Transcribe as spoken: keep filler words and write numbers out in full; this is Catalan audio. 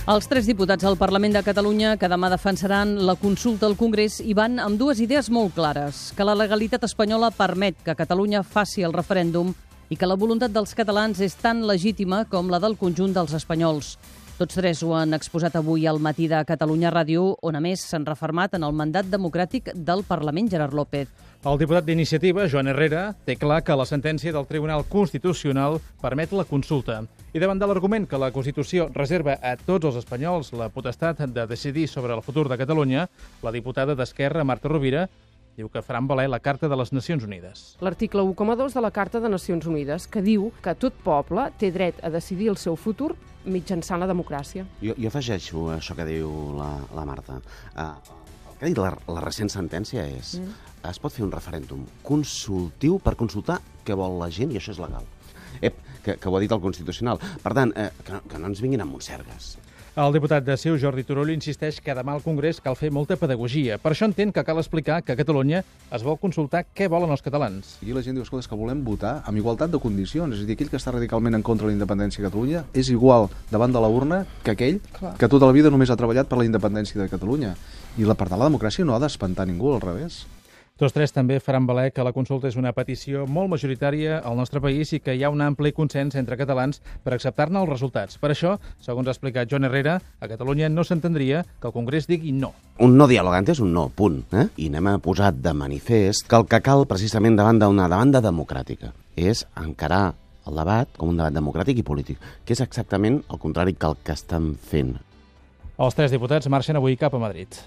Els tres diputats al Parlament de Catalunya que demà defensaran la consulta al Congrés hi van amb dues idees molt clares, que la legalitat espanyola permet que Catalunya faci el referèndum i que la voluntat dels catalans és tan legítima com la del conjunt dels espanyols. Tots tres ho han exposat avui al matí de Catalunya Ràdio, on a més s'han refermat en el mandat democràtic del Parlament, Gerard López. El diputat d'Iniciativa, Joan Herrera, té clar que la sentència del Tribunal Constitucional permet la consulta. I davant de l'argument que la Constitució reserva a tots els espanyols la potestat de decidir sobre el futur de Catalunya, la diputada d'Esquerra, Marta Rovira, diu que faran valer la Carta de les Nacions Unides. L'article u coma dos de la Carta de Nacions Unides, que diu que tot poble té dret a decidir el seu futur mitjançant la democràcia. Jo, jo afegeixo això que diu la, la Marta. Uh, el que ha dit la, la recent sentència és mm. es pot fer un referèndum consultiu per consultar què vol la gent i això és legal. Ep, que, que ho ha dit el Constitucional. Per tant, eh, que, que no ens vinguin amb monsergues. El diputat de C I U, Jordi Turull, insisteix que demà al Congrés cal fer molta pedagogia. Per això entén que cal explicar que a Catalunya es vol consultar què volen els catalans. I la gent diu, escolta, és que volem votar amb igualtat de condicions. És a dir, aquell que està radicalment en contra de la independència de Catalunya és igual davant de la urna que aquell Clar. que tota la vida només ha treballat per la independència de Catalunya. I la, per tant, la democràcia no ha d'espantar ningú, al revés. Tots tres també faran valer que la consulta és una petició molt majoritària al nostre país i que hi ha un ampli consens entre catalans per acceptar-ne els resultats. Per això, segons ha explicat Joan Herrera, a Catalunya no s'entendria que el Congrés digui no. Un no dialogant és un no, punt. Eh? I n'hem posat de manifest que el que cal precisament davant d'una demanda democràtica és encarar el debat com un debat democràtic i polític, que és exactament el contrari que el que estan fent. Els tres diputats marxen avui cap a Madrid.